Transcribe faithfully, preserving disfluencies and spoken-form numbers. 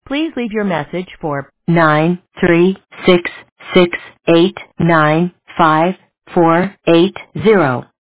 Please leave your message for nine three six six eight nine five four eight zero.